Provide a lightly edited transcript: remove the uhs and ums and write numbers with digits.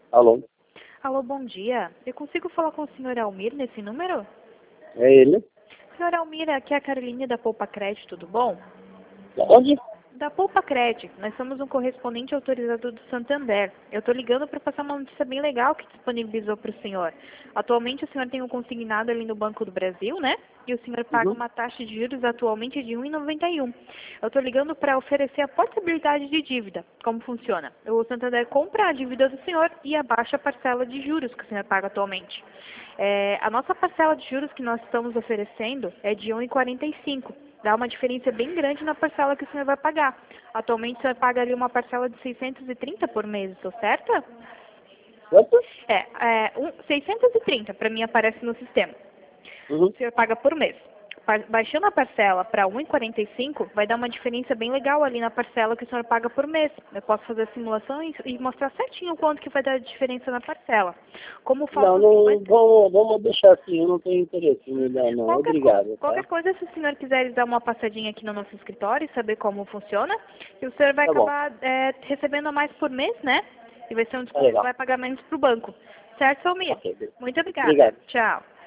Alô? Alô, bom dia. Eu consigo falar com o senhor Almir nesse número? É ele? Senhor Almir, aqui é a Caroline da Poupa Crédito, tudo bom? Onde? Da Poupa Crédito. Nós somos um correspondente autorizado do Santander. Eu estou ligando para passar uma notícia bem legal que disponibilizou para o senhor. Atualmente o senhor tem um consignado ali no Banco do Brasil, né? E o senhor paga Uhum. uma taxa de juros atualmente de 1,91. Eu estou ligando para oferecer a portabilidade de dívida. Como funciona? O Santander compra a dívida do senhor e abaixa a parcela de juros que o senhor paga atualmente. A nossa parcela de juros que nós estamos oferecendo é de 1,45. Dá uma diferença bem grande na parcela que o senhor vai pagar. Atualmente o senhor paga ali uma parcela de 630 por mês, estou certa? Quanto? 630 para mim aparece no sistema. Uhum. O senhor paga por mês. Baixando a parcela para 1,45, vai dar uma diferença bem legal ali na parcela que o senhor paga por mês. Eu posso fazer a simulação e mostrar certinho quanto que vai dar de diferença na parcela. Como Não, faltam não, 50... vamos deixar assim, eu não tenho interesse em mudar não. Obrigado, tá? Qualquer coisa, se o senhor quiser dar uma passadinha aqui no nosso escritório e saber como funciona, e o senhor vai Tá bom, acabar recebendo mais por mês, né? E vai ser um tá desconto, legal. vai pagar menos para o banco. Certo, Almir? Ok, Muito obrigada. obrigado. Tchau.